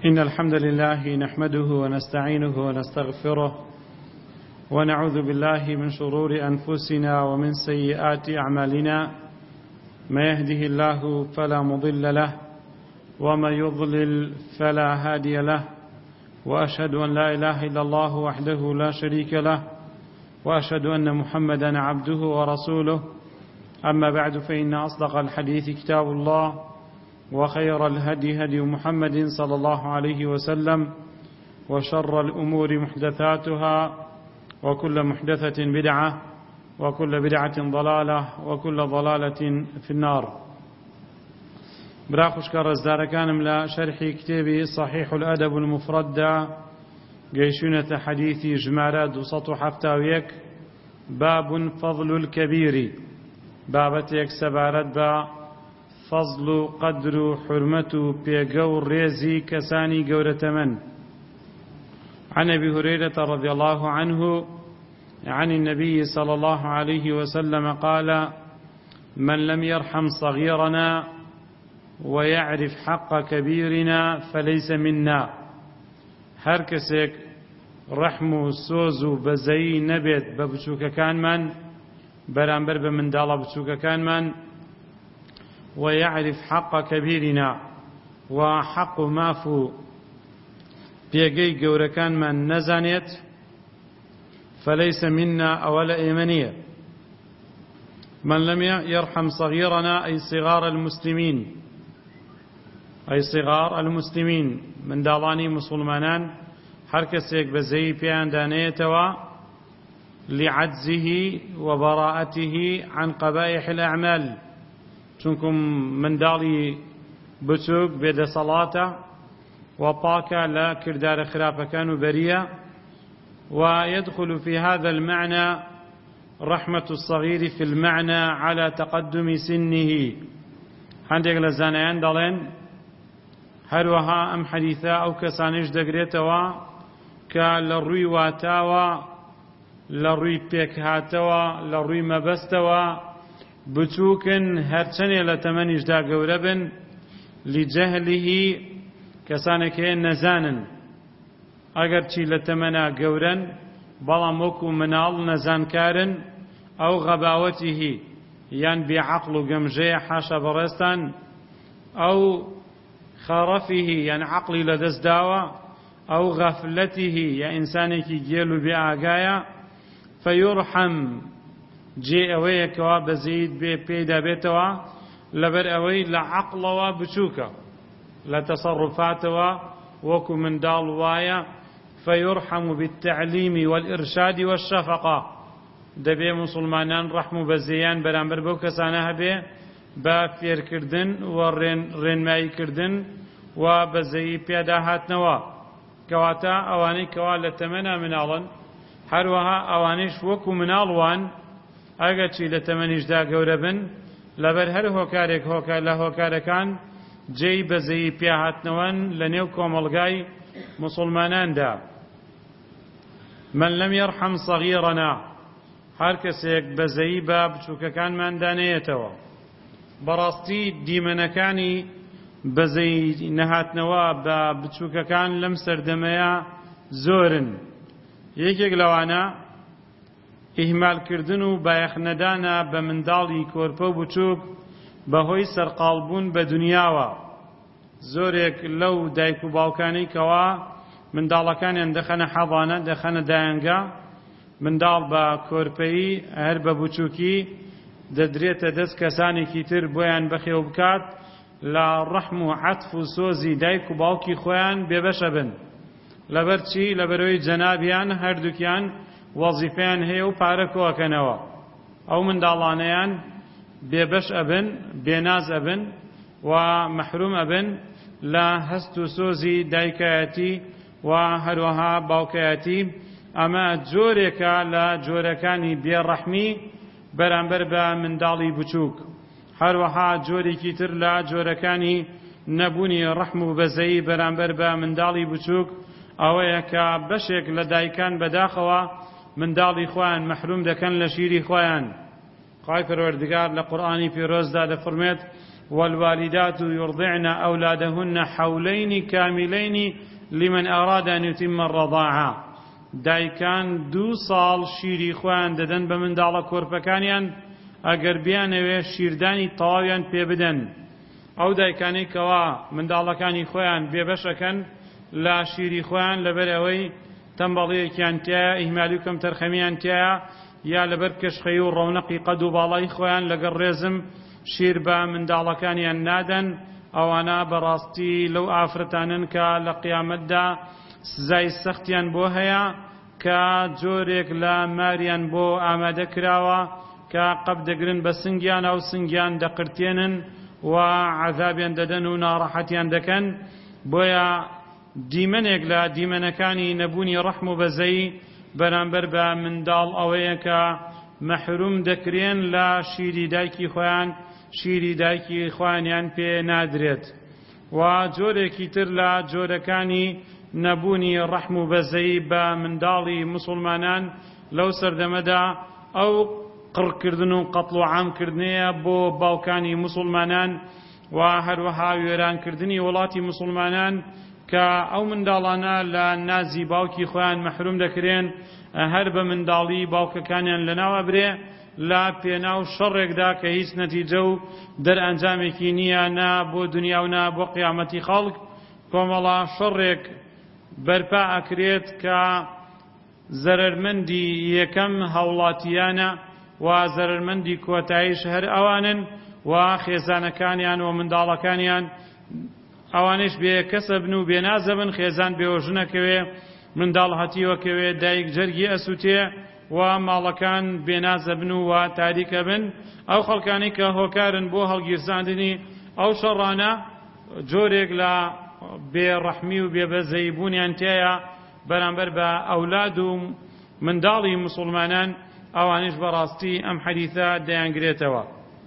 إن الحمد لله نحمده ونستعينه ونستغفره ونعوذ بالله من شرور أنفسنا ومن سيئات أعمالنا ما يهده الله فلا مضل له وما يضلل فلا هادي له وأشهد أن لا إله إلا الله وحده لا شريك له وأشهد أن محمدا عبده ورسوله أما بعد فإن أصدق الحديث كتاب الله وخير الهدي هدي محمد صلى الله عليه وسلم وشر الأمور محدثاتها وكل محدثة بدعة وكل بدعة ضلالة وكل ضلالة في النار. براخش كرزدار كانم لا شرح كتابي صحيح الأدب المفرد قيشونة حديث جمارات وسطو حفتاويك باب فضل الكبير بابتك سبارت با فضل قدر حرمة بيقور ريزي كساني قورة من. عن أبي هريرة رضي الله عنه عن النبي صلى الله عليه وسلم قال: من لم يرحم صغيرنا ويعرف حق كبيرنا فليس منا. هركسك رحم سوزو بزي نبت ببچوك كان من برانبر بمندال بچوك كان من ويعرف حق كبيرنا وحق مافو بيقي قوركان من نزانيت فليس منا أولا إيمانية. من لم يرحم صغيرنا أي صغار المسلمين من دالاني مسلمانان هركسيك بزي بيان دانيتوا لعجزه وبراءته عن قبائح الأعمال چونكم من دالي بچوك بيد صلاة وطاكا لا كردار خرافة كانوا بريا. ويدخل في هذا المعنى رحمة الصغير في المعنى على تقدم سنه. عندك لزانيان دالين هروها أم حديثا أو كسانيش دقريتوا كالروي واتاوا لروي بيكهاتوا لروي مبستوا بچوكن هرچني لتمنيش دا قوربن لجهله كسانك نزانن اگر چی لتمنا قورن بلام وكو منال نزانكارن او غباوته يعني بعقل قمجي حاشا برستان او خرفه يعني عقلي لدس داوا او غفلته يعني انسانك جيلو بآقايا فيرحم جي اوي كوا بزيد بي بيدا بيتوا لبر اوي لعقلوا بچوكا لتصرفاتوا وكو من دال وايا فيرحم بالتعليم والإرشاد والشفقة. دبي مسلمانان رحموا بزيان برامبر بو كسانها بي با فير كردن ورين ماي كردن وبزي بيدا هاتنوا كواتا اواني كوا لتمنى منالن هروها اوانيش وكو منالوان اگر چی لتمنیش دا گەورە بن لەبەر هەر هۆکارێک لە هۆکارەکان جێی بەزەیی پیاهاتنەوەن لە نێو کۆمەڵگای مسلماناندا. من لم يرحم صغيرنا هەر کەسێک بەزەیی بە بچووکەکانمان دانێتەوە. بەڕاستی دیمەنەکانی بەزەیی نەهاتنەوە بە بچووکەکان لەم سەردەمەیە زۆرن. یەکێک لەوانە ئیهمال کردن و بایەخنەدانە بە منداڵی کۆرپە و بچووک بەهۆی سەرقاڵبوون بە دنیاوە. زۆرێک لەو دایک و باوکانەی کەوا منداڵەکانیان دەخەنە حەضانە دەخەنە دایانگا منداڵ بە کۆرپەیی هەر بە بچووکی دەدرێتە دەست کەسانێکی تر بۆیان بەخێو بکات لە ڕەحم و عەتف و سۆزی دایک و باوکی خۆیان بێبەشە بن. لەبەر چی؟ لەبەرەوەی جەنابیان هەردووکیان وەزیفەیان هەیە و پارە کۆکەنەوە. ئەو منداڵانەیان بێبەش ئەبن بێناز ئەبن و مەحروم ئەبن لە هەست و سۆزی دایکایەتی و هەروەها باوکایەتی. ئەمە جۆرێکە لە جۆرەکانی بێڕەحمی بەرامبەر بە منداڵی بچووک. هەروەها جۆرێکی تر لە جۆرەکانی نەبوونی ڕەحم و بەزەیی بەرامبەر بە منداڵی بچووک ئەوەیە کە بەشێک لە دایکان بەداخەوە منداڵی خۆیان مەحروم دەکەن لە شیری خۆیان. خوای پەروەردگار لە قورئانی پیرۆزدا دەفەرمێت: والوالدات يرضعن أولادهن حولين كاملين لمن أراد أن يتم الرضاعة دایکان 2 ساڵ شیری خۆیان دەدەن بە منداڵە کۆرپەکانیان ئەگەر بیانەوێ شیردانی تەواویان پێ بدەن ئەو دایکانەی کەوا منداڵەکانی خۆیان بێبەشەکەن لە شیری خۆیان لەبەر ئەوەی تەمبەڵەیەکیان تایە ئیهمالی و کەم تەرخەمیان تایە یا لەبەر کەشخەی و ڕەونەقی قەد و باڵای خۆیان لەگەڵ ڕێزم شیر بە منداڵەکانیان نادەن ئەوانە بەڕاستی لەو ئافرەتانن کە لە قیامەتدا سزای سەختیان بۆ هەیە کە جۆرێک لە ماریان بۆ ئامادە کراوە کە قەب دەگرن بە سنگیان ئەو سنگیان دەقرتێنن و عەذابیان دەدەن و ناڕەحەتیان دەکەن بۆیە دیمەنێک لە دیمەنەکانی نەبوونی ڕەحم و بەزەی بەرامبەر بە منداڵ ئەوەیە کە مەحروم دەکرێن لە شیری دایکی خۆیان شیری دایکی خۆیانیان پێ نادرێت و جۆرێکی تر لە جۆرەکانی نەبوونی ڕەحم و بەزەی بە منداڵی موسڵمانان لەو سەردەمەدا ئەو قڕکردن و قەتڵ و عامکردنەیە بۆ باوکانی موسڵمانان و هەروەها وێرانکردنی وڵاتی موسڵمانان کە ئەو منداڵانە لە نازی باوکی خۆیان مەحروم دەکرێن هەر بە منداڵی باوکەکانیان لەناو ئەبرێ لە پێناو شەڕێکدا کە هیچ نەتیجە و دەرئەنجامێکی نییە نا بۆ دنیا و نا بۆ قیامەتی خەڵک کۆمەڵە شەڕێک بەرپا ئەکرێت کە زەرەرمەندی یەکەم هاوڵاتیانە و زەرەرمەندی کۆتاییش هەر ئەوانن و خێزانەکانیان و منداڵەکانیان ئەوانش بێ کەسە بن و بێنازە بن خێزان بێوەژنەکەوێ منداڵ هەتیوەکەوێ دایک جەرگی ئەسووتێ و ماڵەکان بێنازە بن و تاریکە بن ئەو خەڵکانی کە هۆکارن بۆ هەڵگیرزاندنی ئەو شەڕانە جۆرێک لە بێڕەحمی و بێبەزەی بوونیان تێیە بەرامبەر بە ئەولاد و منداڵی موسڵمانان ئەوانش بەڕاستی ئەم حەدیثە دەیانگرێتەوە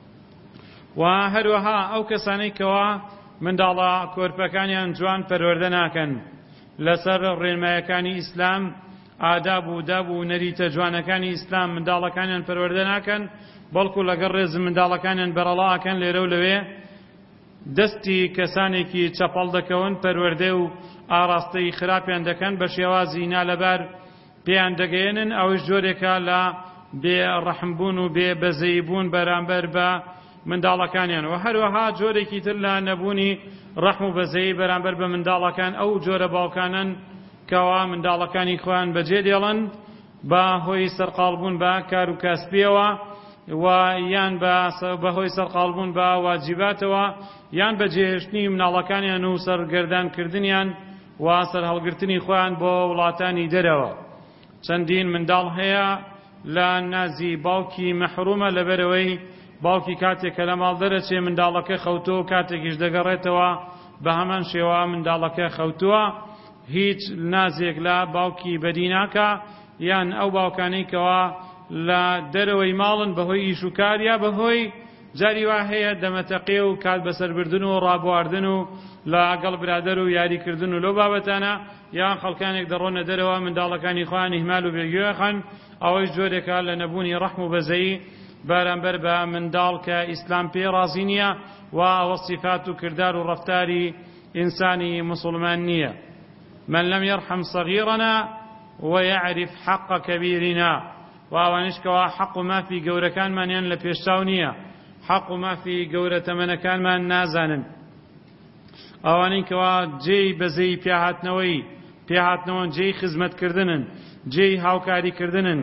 و هەروەها ئەو کەسانەی کەوا منداڵە کۆرپەکانیان جوان پەروەردە ناکەن لەسەر ڕێنمایەکانی ئیسلام ئاداب و داب و نەریتە جوانەکانی ئیسلام منداڵەکانیان پەروەردە ناکەن بەڵکو لەگەڵ ڕێز منداڵەکانیان بەرەڵاکەن لێرە و لەوێ دەستی کەسانێکی چەپەڵ دەکەون پەروەردە و ئاراستەی خراپیان دەکەن بە شێوازی نالەبار پێیان دەگەێنن ئەوش جۆرێکە لە بێڕەحمبوون و بێبەزەیبوون بەرامبەر بە منداڵەکانیان و هەروەها جۆرێکی تر لە نەبوونی ڕەحم و بەزەی بەرامبەر بە منداڵەکان ئەو جۆرە باوکانن کەوا منداڵەکانی خۆیان بەجێ دێڵن بە هۆی سەرقاڵبوون بە کار و کاسبیەوە و یان بەهۆی سەرقاڵبوون بە واجیباتەوە یان بەجێهێشتنی مناڵەکانیان و سەرگەردانکردنیان و سەرهەڵگرتنی خۆیان بۆ وڵاتانی دەرەوە چەندین منداڵ هەیە لە نازی باوکی مەحرومە لەبەرەوەی باوکی کاتێک کە لە ماڵ دەرەچێ منداڵەکە خەوتووە و کاتێکیش دەگەڕێتەوە بە هەمان شێوە منداڵەکە خەوتووە هیچ نازێک لە باوکی بەدی ناکە یان ئەو باوکانەی کەوا لە دەرەوەی ماڵن بەهۆی ئیش و کار یا بەهۆی جاری وا هەیە دەمەتەقێ و کات بەسەربردن و ڕابواردن و لەگەڵ برادەر و یاریکردن و لەو بابەتانە یان خەڵکانێک دەڕۆنە دەرەوە منداڵەکانی خۆیان ئیهمال و بێگوێخەن ئەوەی جۆرێکە لە نەبوونی ڕەحم و بەزەیی بەرامبەر بە منداڵ کە ئیسلام پێ ڕازی نییە و ئەوە صیفات و کردار و ڕەفتاری ئینسانی موسڵمان نییە من لم يرحم صغيرنا ويعرف حق كبيرنا وأوانش كوا حق ما في جورة كان من ين لبيشتاونية حق ما في جورة من كان من نازن أوانين كوا جي بزي بيهات نوان جي خدمت كردنن جي هاوكاري كردنن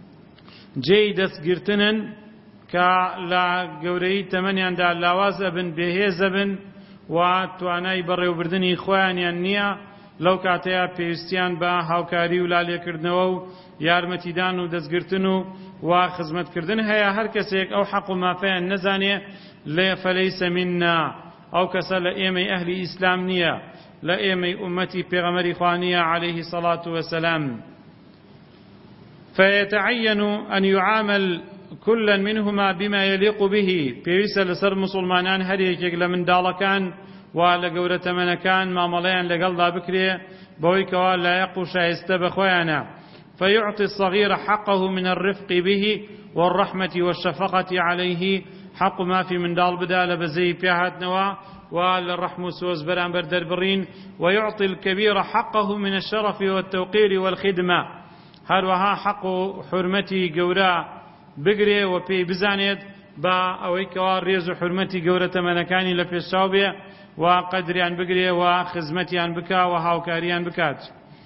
جي دست گرتنن كا لا جوري تمنيان دا لاواز ابن بهيز ابن وتواناي بريو بردني خوان ينيا لەو کاتەیە پێویستیان بە هاوکاری و لالێکردنەوە و یارمەتیدان و دەستگرتن و خزمەتکردن هەیە هەر کەسێک ئەو حەق و مافەیان نەزانێ فەلەیسە منا ئەو کەسە لە ئێمەی ئەهلی ئیسلام نییە لە ئێمەی ئومەتی پێغەمبەری خوا نییە عەلەیهی الصەڵاتو وەسەلام فيتعين أن يعامل كلا منهما بما يليق به پێویستە لەسەر موسڵمانان هەر یەکێک لە منداڵەکان و لە گەورە تەمەنەکان مامەڵەیان لەگەڵدا بکرێ بەوەی کەوا لایەق و شایستە بەخۆیانە فيعطي الصغير حقه من الرفق به والرحمة والشفقة عليه حق مافی منداڵ بدا لە بەزەی پێهاتنەوە وللرحم سوز بران بردر برين ويعطي الكبير حقه من الشرف والتوقير والخدمة هروها حق حرمتي قورا بقري وبي بزانيت با اويكوا ريز حرمتي قورا تمنكاني لفي الشاوبية وقدريان بقري وخزمتيان بكا وهاوكاريان بكات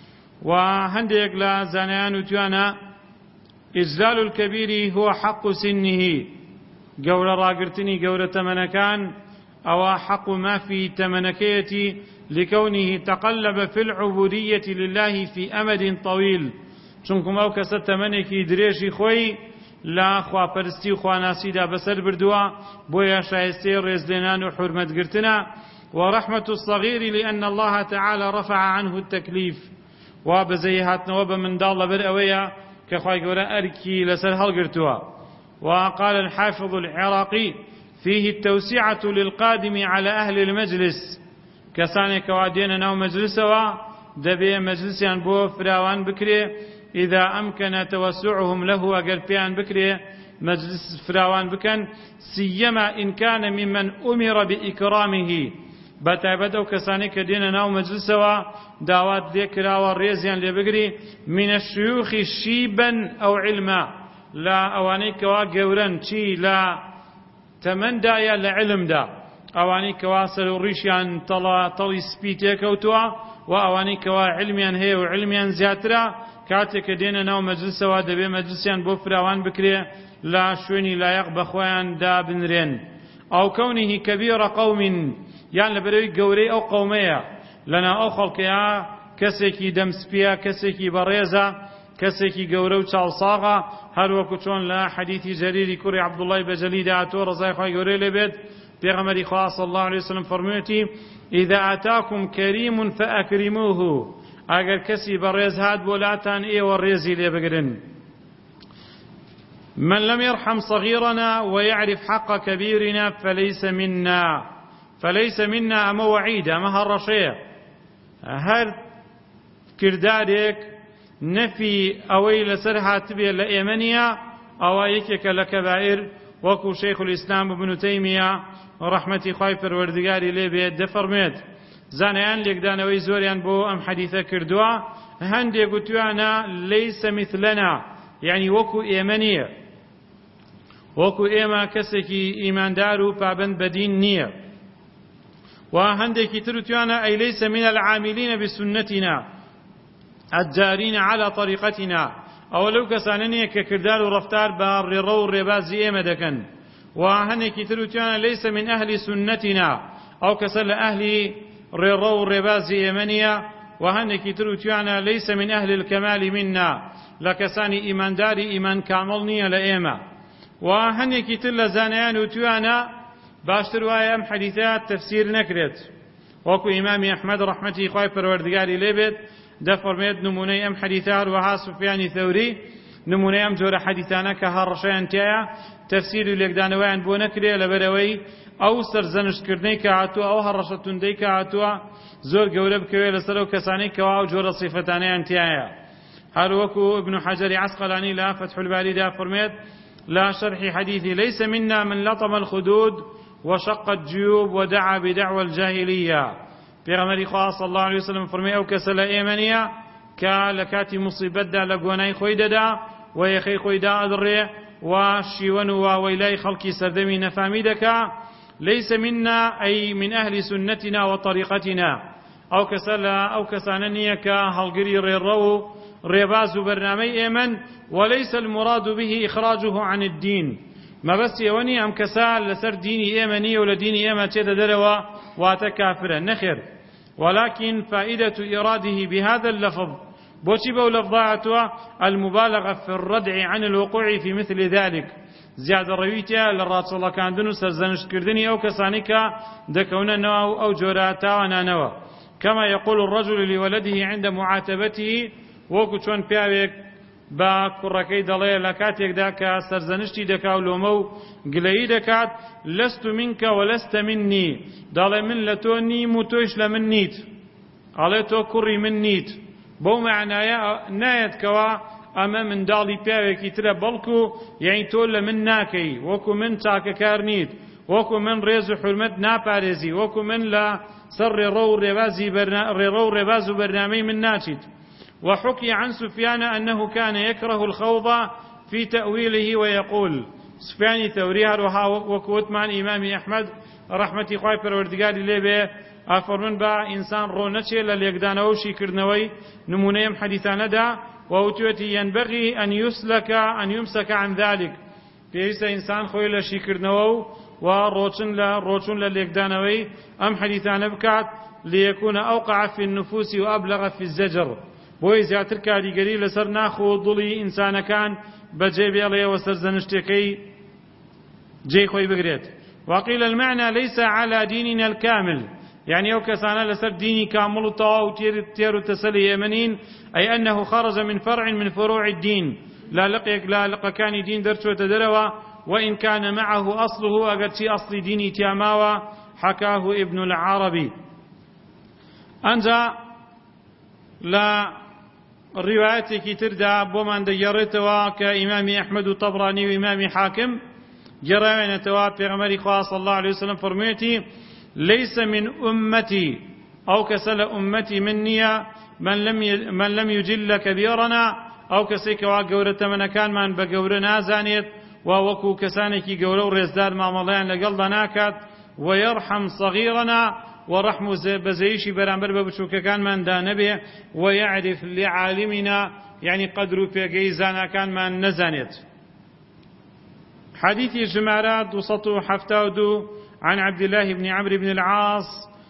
وهنديك لا زانيان وتوانا إجلال الكبير هو حق سنه قورا راقرتني قورا تمنكان أو حق ما في تمنكيتي لكونه تقلب في العبودية لله في أمد طويل چونكم أو كسر تمنكي دريشي خوي لا خوا پرستی خوا ناسیدا بسر بردوا بويا شايستي رزدنان وحرمت قرتنا ورحمة الصغير لأن الله تعالى رفع عنه التكليف وبزيهاتنا وبمن دال برأويا كخواي قولا أركي لسر هل قرتوا وقال الحافظ العراقي فيه التوسعة للقادم على أهل المجلس كساني كوادين ناو مجلسوا دبي مجلسيان بو فراوان بكري إذا أمكن توسعهم له أقربيان بكري مجلس فراوان بكن سيما إن كان ممن أمر بإكرامه بتعبدوا كساني كدين ناو مجلسوا دعوات ذكرى والريزيان لبكري من الشيوخ شيبا أو علما لا أواني كوا قورا شي لا تمن دايا لعلم دا اواني كواسل وريشيان طلي سبيتي كوتوا واواني كوا علميان هي وعلميان زياترا كاتك دينا ناو مجلسه ودبي مجلسيان بو فراوان بكري لا شوني لا يقبى خوان دا بنرين او كونه كبير قوم يعني لبروي قوري او قوميه لنا او خلقيا كسيكي دمسبيا كسيكي بريزا كسيكي قورو چالصاغا هر وكو چون لا حديثي جريري كوري عبد الله بجلي دعاتو رضاي خواهي قوري لبيت بيغمري خواه صلى الله عليه وسلم فرميتي إذا أتاكم كريم فأكرموه اگر كسي بريز هاد بولاتان ايه والريزي لبقرن من لم يرحم صغيرنا ويعرف حق كبيرنا فليس منا أما وعيد أما هالرشية هر كردارك نفي أوي لسرها تبي لأيمنيا أو يكك لكبائر وكو شيخ الإسلام ابن تيمية ورحمتي خايفر وردقاري ليبيت دفرميت زانيان ليك دانوي زوريان بو أم حديثة كردوا هندي قلتوانا ليس مثلنا يعني وكو إيمانية وكو إيما كسكي إيمان دارو بابن بدين نية وهندي كترتوانا أي ليس من العاملين بسنتنا الجارين على طريقتنا أو لو كسانني ككردار ورفتار بار رو ربازي إمدكن وهني كترتوانا ليس من أهل سنتنا أو كسل أهل رو ربازي إمنيا وهني كترتوانا ليس من أهل الكمال منا لكساني إيمان داري إيمان كاملني لإيما وهني كتل زانيان وتوانا باشتر وايام حديثات تفسير نكرت وكو إمام أحمد رحمته خايفر وردقاري ليبت دفرميت نموني أم حديثار وها سفيان ثوري نموني أم جور حديثانا كهرشان تايا تفسير ليقدانوان بو نكري لبروي أو سرزنش كردني كعاتوا أو هرشتون دي كعاتوا زور قولب كوي لسلو كساني كواو جور صفتاني انتايا هاروكو ابن حجر عسقلاني لا فتح الباري دا فرميت لا شرح حديثي ليس منا من لطم الخدود وشق الجيوب ودعا بدعوى الجاهلية پیغمبری خواه صلی الله علیه وسلم فرمی او کسل ایمانیا که لکاتی مصیبت دا لگونای خوی دا و یخی خوی دا ادره و شیون و ویلای خلقی سردمی نفامی دکا ليس منا أي من أهل سنتنا وطريقتنا أو كسانني كهالقري ريرو ريباز برنامي إيمن وليس المراد به إخراجه عن الدين ما بس يوني أم كسال لسر ديني إيماني ولا ديني إيمان تيدا دروا واتكافرا نخر ولكن فائدة إراده بهذا اللفظ بوشبه لفظاعته المبالغة في الردع عن الوقوع في مثل ذلك زيادة رويتها للرات الله كان دنو سرزنش كردني أو كسانيكا دكونا نوا أو جوراتا وانا نوا كما يقول الرجل لولده عند معاتبته وكتشون بيابيك با كركي دلي لكاتيك داكا سرزنشتي دكا ولومو قلي دكات لست منك ولست مني دالي من لتوني متوش لمنيت علي تو كري منيت بو معنايا نايت كوا ئەمە منداڵی پیاوێکی ترە بەڵکو یعنی تۆ لە من ناکەی وەکو من چاکەکار نیت وەکو من ڕێز و حورمەت ناپارێزی وەکو من لە سەر ڕێڕە و ڕێباز و بەرنامەی من ناچیت. وحكي عن سفيان أنه كان يكره الخوض في تأويله ويقول سفيان ثوري هروها وكوتمان إمام أحمد رحمتي خواهي پروردگاری لێبێ ئافەرمن بە ئینسان ڕۆنەچێ لە لێکدانەوە و شیکردنەوەی نمونەیەم حەدیثانەدا ووتوێتی ينبغي أن يمسك عن ذلك پێویستە ئینسان خۆی لە شیکردنەوە و ڕۆچون لە لێکدانەوەی ئەم حەدیثانە بکات ليكون أوقع في النفوس وأبلغ في الزجر بۆی زیاتر کاریگەری لەسەر ناخ و دڵی ئینسانەکان بەجێ بێڵێەوە سەرزەنشتەکەی جێی خۆی بگرێت. وقيل المعنى ليس على ديننا الكامل يعني أو كسانا لسر ديني كامل الطواو تير التسلي يمنين أي أنه خرج من فرع من فروع الدين لا لقى كان دين درس وتدروا وإن كان معه أصله أقرتي أصل ديني تياماوا حكاه ابن العربي أنجا لا روايتك تردى بومن ديرتوا كإمام أحمد الطبراني وإمام حاكم جرائنا تواب پیغمبر خواه صلى الله عليه وسلم فرميتي ليس من أمتي أو كسل أمتي مني من لم يجل كبيرنا أو كسيك وقورة من كان من بقورنا زانيت ووكو كسانك قورو رزدار معملين لقلد ناكت ويرحم صغيرنا ورحم بزيشي برامبر ببشوك كان من دانبه ويعرف لعالمنا يعني قدر في جيزانا كان من نزانيت. حديث جمارات 272 عن عبد الله بن عمرو بن العاص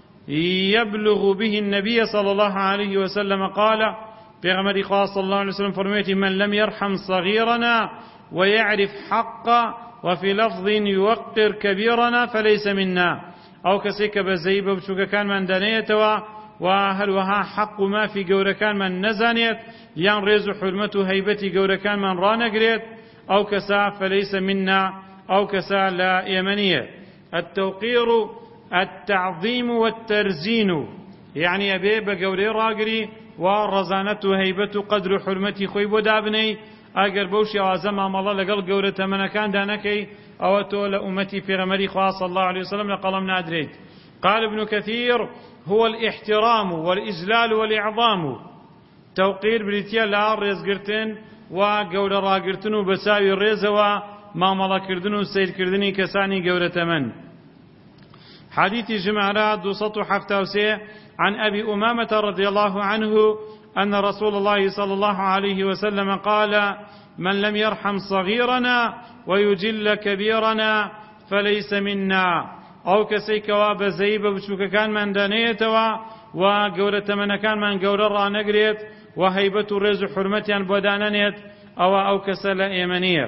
يبلغ به النبي صلى الله عليه وسلم قال پیغمبر خاص صلى الله عليه وسلم فرميت من لم يرحم صغيرنا ويعرف حقا وفي لفظ يوقر كبيرنا فليس منا أو كسيك بزيب بشوك كان من دانيتوا وهل وها حق ما في قور كان من نزانيت ينرز حرمته هيبتي قور كان من رانقريت أو كسا فليس منا أو كسا لا يمنية. التوقير التعظيم والترزين يعني أبي بقوري راقري ورزانته هيبته قدر حرمتي خويب دابني أقر بوشي وعزم الله لقل قورة من كان دانكي أو تول أمتي في غمري خواه صلى الله عليه وسلم لقلمنا أدريد. قال ابن كثير هو الاحترام والإجلال والإعظام توقير بريتيا لا رزقرتن وقورة راقرتن وبساوي الرزة وماملا كردن وسير كردني كساني قورة من. حديث جمعرات 277 عن أبي أمامة رضي الله عنه أن رسول الله صلى الله عليه وسلم قال من لم يرحم صغيرنا ويجل كبيرنا فليس منا أو كسيك وابزيب بشوك كان من دانيتوا وقورة من كان من قورة رانقريت وهيبة رز حرمتي بودانانيت أو كسل إيمانية.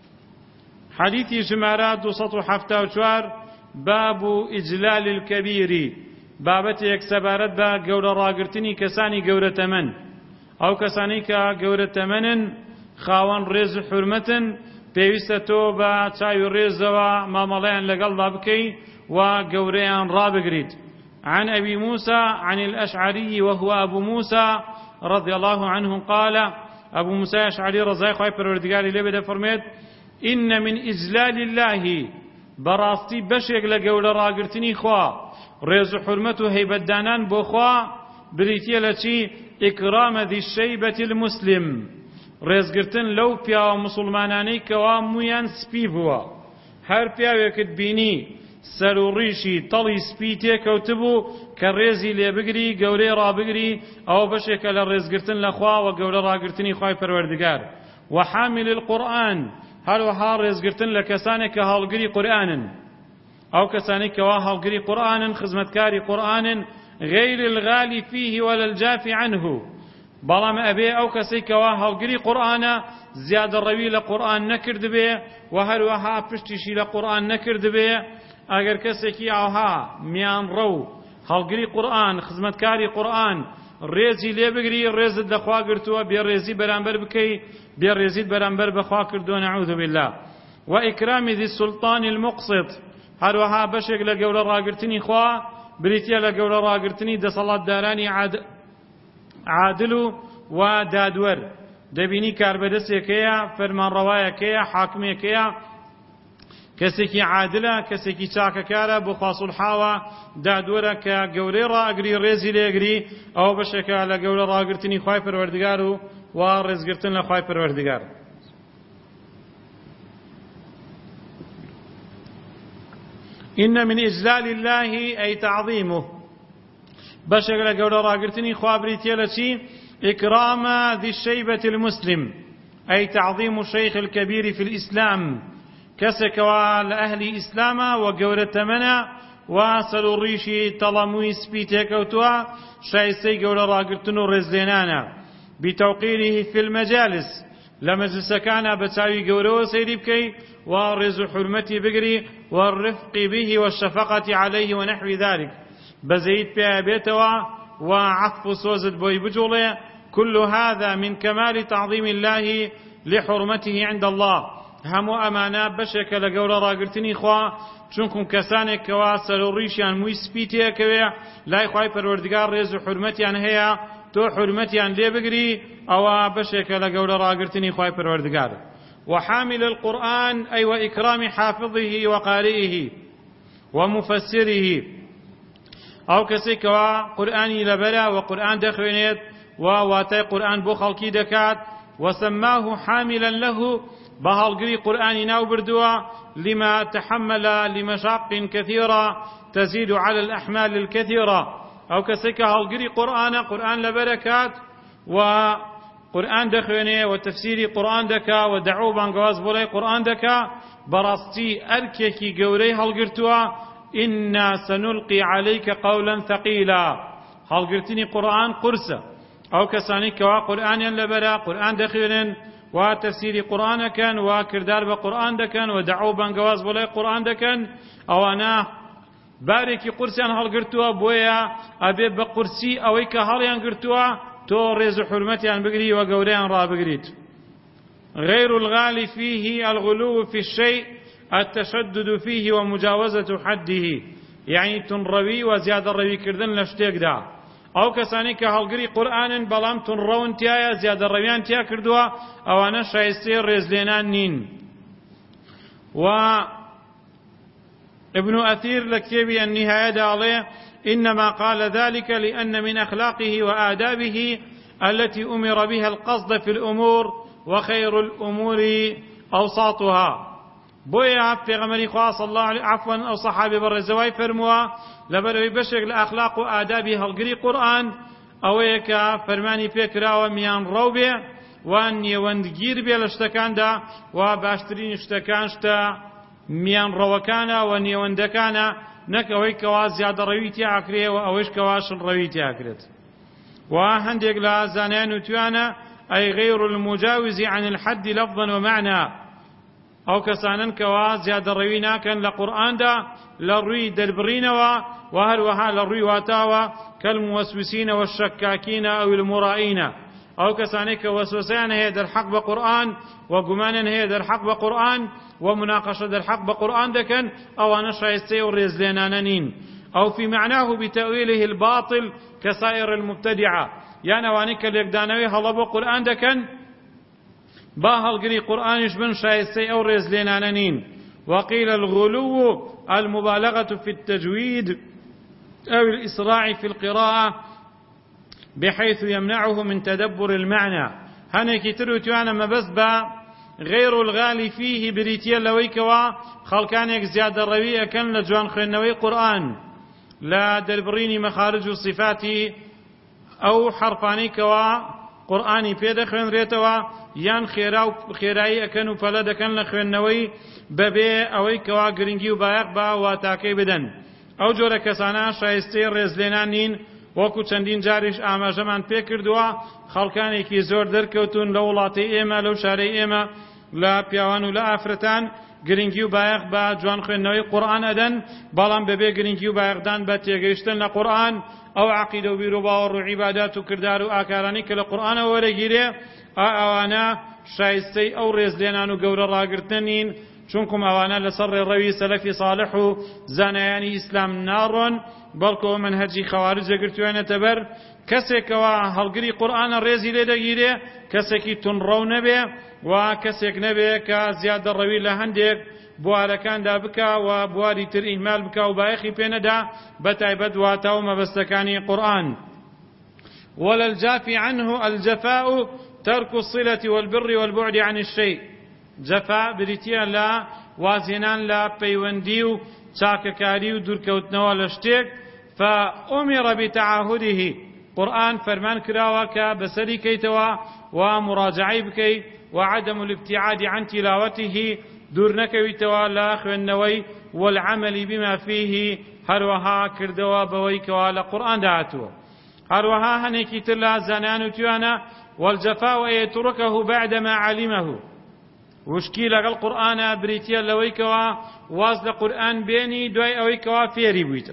حديث جمعرات 274 باب إجلال الكبير بابت يكسبارت با قورة راقرتني كساني قورة من أو كساني كقورة من خاوان رز حرمة بيوستو با تايو رز وماملين لقلب بكي وقوريان رابقريت. عن أبي موسى عن الأشعري وهو أبو موسى رضي الله عنه قال أبو موسى أشعري رضي الله عنه لبدا فرميت إن من إجلال الله براستي بشيك لقول راقرتني خوا ريز حرمته هيبدانان بخوا بريتيا لشي إكرام ذي الشيبة المسلم ريزقرتن لو بيا مسلماناني كوا مويان سبيبوا هر بيا وكت بيني سروريشي طلي سبيتي كوتبو كالريزي اللي بقري قولي را بقري أو بشيك للريزقرتن لخوا وقول راقرتني خواي پروردگار. وحامل القرآن هل وحار رزقرتن لكسانك هالقري قرآن أو كسانك وهالقري قرآن خزمتكاري قرآن غير الغالي فيه ولا الجاف عنه بلام أبي أو كسيك وهالقري قرآن زيادة روي لقرآن نكرد به وهل وها پشتشي لقرآن نكرد به اگر كسيكي أوها ميان رو هالقري قرآن خزمتكاري قرآن ريزي لي بقري ريز دخوا قرتوا بيريزي برانبر بكي بيريزيد برانبر بخوا كردو نعوذ بالله. وإكرام ذي السلطان المقسط هروها بشك لقول راقرتني خوا بريتيا لقول راقرتني دا صلاة داراني عادل ودادور دەبینی کاربەدەستێکەیە فەرمانڕەوایەکەیە حاکمێکەیە کەسێکی عادلە کەسێکی چاکەکارە بۆ خواصولحاوە دادوەرە کە گەورەی ڕائەگری ڕێزی لێگری ئەوە بەشێکە لە گەورە ڕاگرتنی خوای پەروەردگار و ڕێزگرتن لە خوای پەروەردگار. إن من إجلال الله أي تعظيمه بشك لقول راقرتني خوابريتي لشي إكرام ذي الشيبة المسلم أي تعظيم الشيخ الكبير في الإسلام كسك لأهل إسلام وقول تمنى واصل الريشي تلموي سبيتك وتوا شايسي قول راقرتنو رزلينانا بتوقيره في المجالس لمجلس كان بتاوي قوله سيدي بكي ورز حرمتي بقري والرفق به والشفقة عليه ونحو ذلك بزيد بها بيتوا وعطف سوزد بوي بجولي كل هذا من كمال تعظيم الله لحرمته عند الله همو أمانا بشك لقول راقرتني خوا چونكم كسانك كواسل الريشيان مويسبيتي كوي لا يخواي پروردگار رز حرمتيان هيا تو حرمتيان ليه بقري او بشك لقول راقرتني خواي پروردگار. وحامل القرآن أي وإكرام حافظه وقارئه ومفسره أو كسيك قرآني لبلا وقرآن دخوينيت وواتي قرآن بو خلقي دكات وسماه حاملا له بهالقري قرآني ناو بردوا لما تحمل لمشاق كثيرة تزيد على الأحمال الكثيرة أو كسيك هالقري قرآن لبركات قرآن دخوينه وتفسيري قرآن دكا ودعو بانقواز بولاي قرآن دكا براستي أركيكي قوري هالقرتوا إنا سنلقي عليك قولا ثقيلا هالقرتني قرآن قرصة أو كساني كوا قرآن لبرا قرآن دخوينن وتفسيري قرآن كان وكردار بقرآن دكان ودعو بانقواز بولاي قرآن دكان أو أنا باركي قرصان هالقرتوا بويا أبي بقرسي أويك هاليان قرتوا تو رز حرمتيان بقري وقوريان را بقريت. غير الغالي فيه الغلو في الشيء التشدد فيه ومجاوزة حده يعني تنروي وزيادة الروي كردن لشتيك دا أو كسانيك هالقري قرآن بلام تنرون تيايا زيادة الرويان تيا كردوا أو أنا شايستير رزلينان نين. ابن أثير لكتابي النهاية دا عليه إنما قال ذلك لأن من أخلاقه وآدابه التي أمر بها القصد في الأمور وخير الأمور أوساطها بويا پیغمبر خاص الله عليه عفوا أو صحابي برزواي فرموا لبروي بشك الأخلاق وآدابه القري قرآن أويك فرماني فكرة وميان روبي وأن يوندگير بي لشتكان دا وباشترين اشتكان شتا ميان روكانا وأن يوندكانا نك أويك وازياد رويتي عكريه وأويش كواش رويتي عكرت وهندق لا زانان توانا أي غير المجاوز عن الحد لفظا ومعنى أو كسانن كوازياد روينا كان لقرآن دا للروي دربرين وهل وها للروي واتاوا كالموسوسين والشكاكين أو المرائين أو كسانك وسوسان هي در حق بقرآن وقمانا هي در حق بقرآن ومناقشة در حق بقرآن دكن أو أنا شايستي ورزلينانين أو في معناه بتأويله الباطل كسائر المبتدعة يعني وانك اليقدانوي هلبو قرآن دكن باهل قري قرآنش بن شايستي أو رزلينانين. وقيل الغلو المبالغة في التجويد أو الإسراع في القراءة بحيث يمنعه من تدبر المعنى هناك تروتوانا مبسبا غير الغالي فيه بريتيا لويكوا خلقانيك زيادة الروية كان لجوان خينوي قرآن لا دربريني مخارج صفاتي أو حرفانيكوا قرآني بيدا خين ريتوا يان خيراي أكنوا فلدا كان لخينوي ببي أويكوا قرنجي وبايقبا واتاكي بدن أو جورا كسانا شايستي رزلينانين وەکو چەندین جاریش ئاماژەمان پێ کردووە خەڵکانێکی زۆر دەرکەوتون لە وڵاتی ئێمە لەو شارەی ئێمە لە پیاوان و لە ئافرەتان گرنگی و بایەخ بە جوان خوێندنەوەی قورئان ئەدەن بەڵام بەبێ گرنگی و بایەخدان بە تێگەیشتن لە قورئان ئەو عەقیدە و بیر و باوەڕ و عیبادات و کردار و ئاکارانی کە لە قورئانەوە وەرەگیرێ ئەوانە شایستەی ئەو ڕێزلێنان و گەورە ڕاگرتنین چونکم ئەوانە لەسەر ڕێڕەوی سەلەفی صالح و زانایانی ئیسلام ناڕۆن بەڵکو منهەجی خەوارج ئەگرتوێنێتە بەر کەسێکەوە هەڵگری قورئانە ڕێزی لێ دەگیرێ کەسێکی تونڕەو نەبێ و کەسێک نەبێ کە زیادەڕەوی لە هەندێک بوارەکاندا بکە و بواری تر ئیهمال بکە و بایەخی پێنەدا بەتایبەت واتە و مەبەستەکانی قورئان. ولا الجافي عنه الجفاء ترك الصلة والبر والبعد عن الشيء. جفاء بريتيا لا وازنان لا بيوندي و چاکەکاری و دوورکەوتنەوە لە شتێک فأمر بتعاهده قرآن فرمان کراوە کە بەسەری کەیتەوە و مراجعەی بکەیت وعدم الابتعاد عن تلاوته دوور نەکەویتەوە لە خوێندنەوەی والعمل بما فيه هەروەها کردەوە بەوەی کەوا لە قورئان داهاتووە. هەروەها هەنێکی تر لە زانان و توانە والجفاء يتركه بعدما علمه. وشکی لەگەڵ قورئانە بریتیە لەوەی کەوا واز لە قورئان بێنی دوای ئەوەی کەوا فێری بوویتە.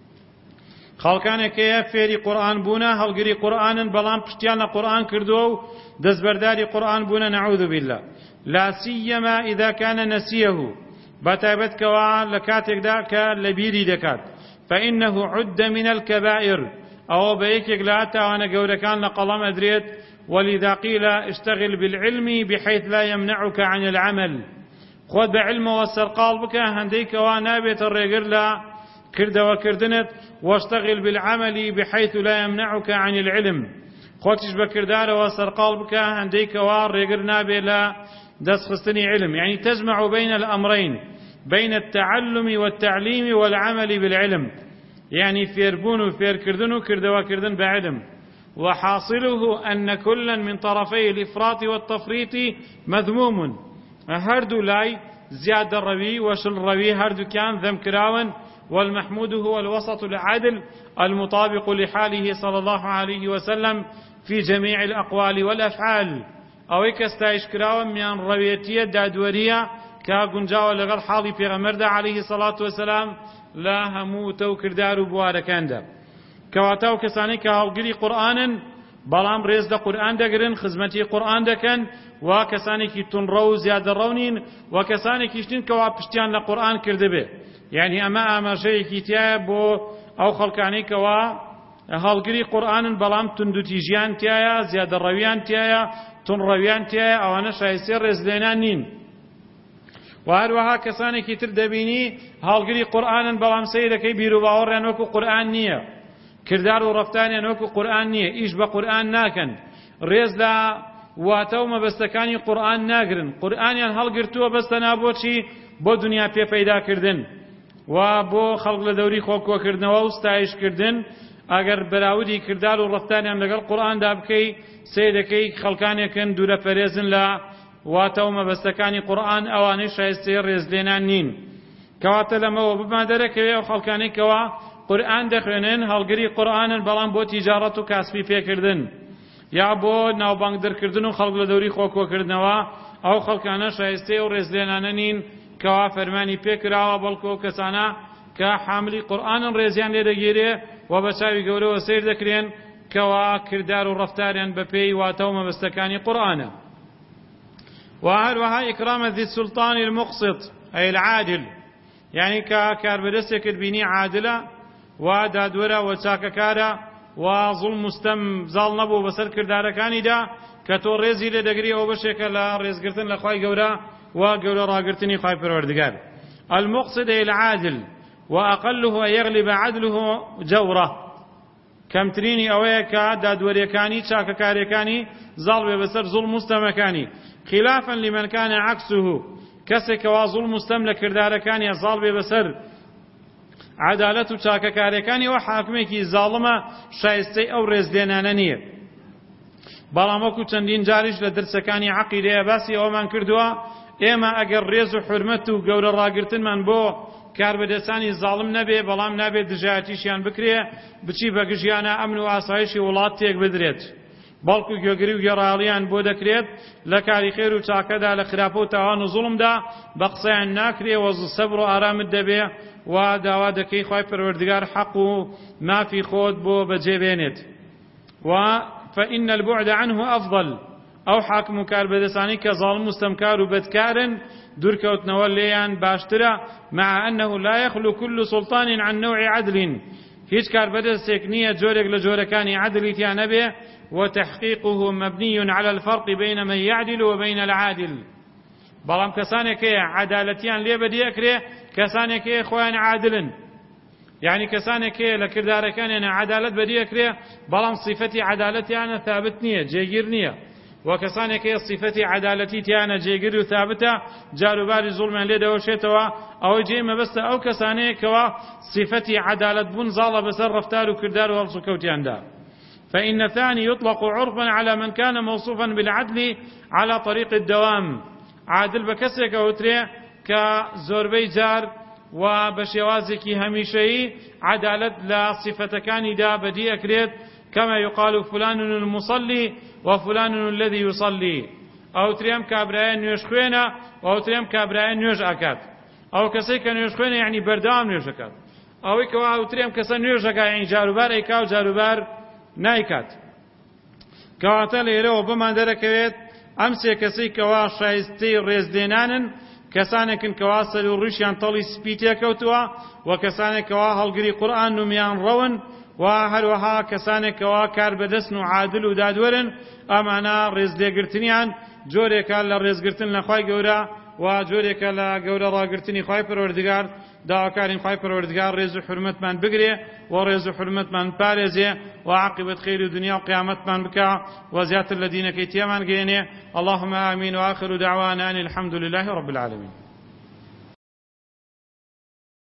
خەڵکانێکەیە فێری قورئان بوونە هەڵگری قورئانن بەڵام پشتیان لە قورئان کردووە و دەستبەرداری قورئان بوونە نەعوذ بالله لا سيما إذا كان نسيه بەتایبەت کەوا لە کاتێکدا کە لە بیری دەکات فإنه عد من الكبائر أو بيكك لا تاوانا قولكان لقلم أدريت ولذا قيل اشتغل بالعلم بحيث لا يمنعك عن العمل خذ بعلم والسرقال بك هنديك ونابت الرجل لا كرد وكردنت واشتغل بالعمل بحيث لا يمنعك عن العلم خذش بكردار والسرقال بك هنديك والرجل نابي لا دس خستني علم يعني تجمع بين الأمرين بين التعلم والتعليم والعمل بالعلم يعني فيربون وفير كردن وكرد وكردن بعلم وحاصله أن كلا من طرفي الإفراط والتفريط مذموم هردو لاي زيادة الروي وشل الروي هردو كان ذم كراون والمحمود هو الوسط العدل المطابق لحاله صلى الله عليه وسلم في جميع الأقوال والأفعال أو كستايش كراون من رويتية دادورية كاقنجاو لغر حالي في غمرد عليه الصلاة والسلام لا هموت وكردار بواركان دا كواتاو كساني كهالقري قرآن بلام ريز دا قرآن دا قرن خزمتي قرآن دا كان وكساني كي تنرو زيادة رونين وكساني كيشتين كوا بشتيان لقرآن كردبه يعني أما شيء كي تيابو أو خلقاني كوا هالقري قرآن بلام تندوتيجيان تيايا زيادة رويان تيايا تنرويان تيايا أو أنا شايسير ريز لينانين وهروها كساني كي تردبيني هالقري قرآن بلام سيدكي بيرو باوريان وكو قرآن نية كردار ورفتانيان وكو قرآن نية إيش بقرآن ناكن ريز لا واتو مبستكاني قرآن ناقرن قرآنيان هالقرتوا بستنا بوشي بو دنيا بي پیدا کردن و بو خلق لدوري خوكو کردن و استایش کردن اگر براودي كردار ورفتانيان لقل قرآن دابكي سيدكي خلقانيكن دورة فريزن لا واتو مبستكاني قرآن اواني شايستير رزلينان نين كواتا لما وبما دركوي وخلقاني كوا قرآن دخلنن هالقري قرآن بلان بو تجارة كاسبي فيكردن يا بو ناو بانك در كردن وخلق لدوري خوكو كردنوا او خلقانا شايستي ورزلينان نين كوا فرماني بيكراوا بلكو كسانا كحاملي قرآن رزيان لدگيري وبشاوي قولو وسير دكرين كوا كردار ورفتاريان بپي واتو مبستكاني قرآن وهروها إكرام ذي السلطان المقسط أي العادل يعني كاربرسك البيني عادلة ودادورة وشاككارة وظلم مستم زال نبو بسر كرداركاني دا كتو ريزي لدقري أو بشكل ريز قرتن لخواي قورا وقورا راقرتني خواي پروردگار المقسط أي العادل وأقله أن يغلب عدله جورة كمتريني أويكا دادوريكاني شاككاريكاني زال بسر ظلم مستمكاني خلافا لمن كان عكسه كسك وظلم مستملك كرداركان يظال بسر عدالة شاككاركان وحاكمك ظالمة شايستي أو رزدينانانية بلاموكو چندين جارش لدرسكاني عقيدة باسي أو من كردوا إما أقر ريز حرمتو قول الراقرتن من بو كاربدساني ظالم نبي بلام نبي دجاتيشيان بكري بچي بقجيانا أمن وآسايشي ولاتيك بدريت بەڵکو گوێگری و گێڕاڵیان بۆ دەکرێت لە کاری خێر و چاکەدا لە خراپە و تاوان و زوڵمدا بە قسەیان ناکرێ و سەبر و ئارامت دەبێ و داوا دەکەی خوای پەروەردگار حەق و مافی خۆت بۆ بەجێبێنێت و فإن البعد عنه أفضل أو حاكم كار بدساني كظالم مستمكار وبدكار دركوتنوا ليان باشترا مع أنه لا يخلو كل سلطان عن نوع عدل هیچ کاربەدەستێک نییە جۆرێک لە جۆرەکانی عەدلی تیان نەبێ وتحقيقه مبني على الفرق بين من يعدل وبين العادل بەڵام کەسانێک هەیە عەدالەتیان لێ بەدیەکرێ کەسانێک هەیە خۆیان عادلن یعنی کەسانێک هەیە لە کردارەکانیان عەدالەت بەدیەکرێ بەڵام صیفەتی عەدالەتیانە ثابت نییە جێگیر نییە و کەسانێک هەیە صیفەتی عەدالەتی تیانە جێگیر و ثابتە جاروباری زوڵمیان لێ دەوەشێتەوە ئەوەی جێ مەبەستە ئەو کەسانەیە کەوا صیفەتی عەدالەت بوون زاڵە بەسەر ڕەفتار و کردار و هەڵس و کەوتیاندا فإن الثاني يطلق عرفا على من كان موصوفا بالعدل على طريق الدوام عادل بكسك وتري كزوربي جار وبشوازك هميشي عدالة لا صفة كان دا بدي أكريت كما يقال فلان المصلي وفلان الذي يصلي أو تريم كابراين نيوشخوينة أو تريم كابراين نيوش أكاد أو كسيك نيوشخوينة يعني بردام نيوش أكاد أو كوا أو تريم كسن نيوش أكاد يعني جاروبار إيكاو جاروبار نایکات کەواتە لێرەوە بمان دەرەکەوێت ئەم سێ کەسەی کەوا شایستەی ڕێزدێنانن کەسانێکن کەوا سەر و ڕیشیان تەڵی سپی تێکەوتووە و کەسانێک کەوا هەڵگری قورئان نومیان ڕەون و هەروەها کەسانێک کەوا کار بەدەستن و عادل و دادوەرن ئەمانە ڕێزلێگرتنیان جۆرێکە لە ڕێزگرتن لە خوای گەورە و جۆرێکە لە گەورە ڕاگرتنی خوای پەروەردگار داواکارین خوای پەروەردگار ڕێز و حورمەتمان بگرێ و ڕێز و حورمەتمان پارێزێ و عاقبەت خەیر و دنیا و قیامەتمان بکە و زیاتر لە دینەکەی تێمان گەێنێ اللهم آمین و آخر دعوانا أن الحمد لله رب العالمين